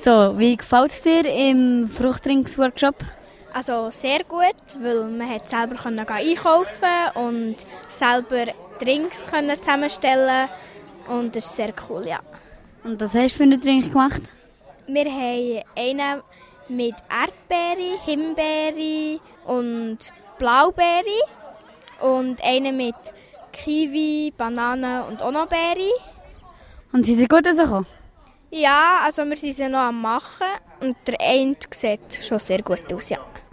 So, wie gefällt es dir im Fruchtdrinks-Workshop? Also sehr gut, weil man hat selber einkaufen und selber Drinks zusammenstellen und das ist sehr cool, ja. Und was hast du für einen Drink gemacht? Wir haben einen mit Erdbeere, Himbeere und Blaubeere und einen mit Kiwi, Banane und auch noch Beere. Und sie sind gut rausgekommen? Ja, also wir sind sie noch am Machen und der eine sieht schon sehr gut aus, ja.